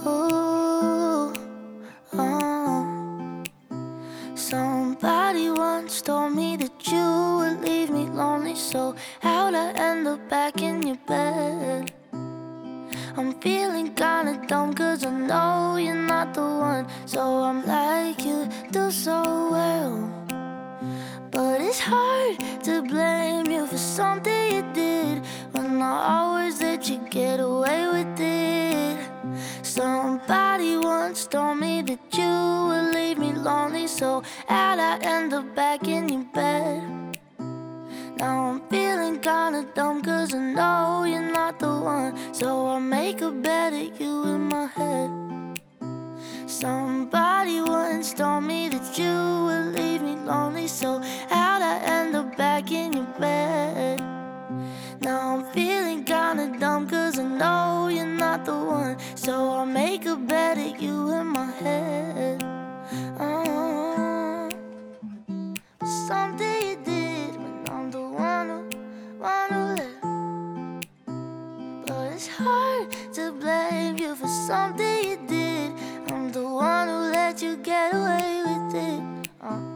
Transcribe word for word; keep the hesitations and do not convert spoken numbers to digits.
Ooh, oh. Somebody once told me that you would leave me lonely, so how'd I end up back in your bed? I'm feeling kinda dumb cause I know you're not the one, so I'm like, you do so well. But it's hard to blame you for something you did when I always let you get away with it. Somebody once told me that you would leave me lonely, so how'd I end up back in your bed? Now I'm feeling kinda dumb cause I know you're not the one, so I make a better you in my head. Somebody once told me that you would leave me lonely, so how'd I end up back in your bed? Now I'm feeling kinda dumb cause I know you're not the one, so I make a better you in my head. Oh, something you did when I'm the one who, one who left. But it's hard to blame you for something you did. I'm the one who let you get away with it. uh.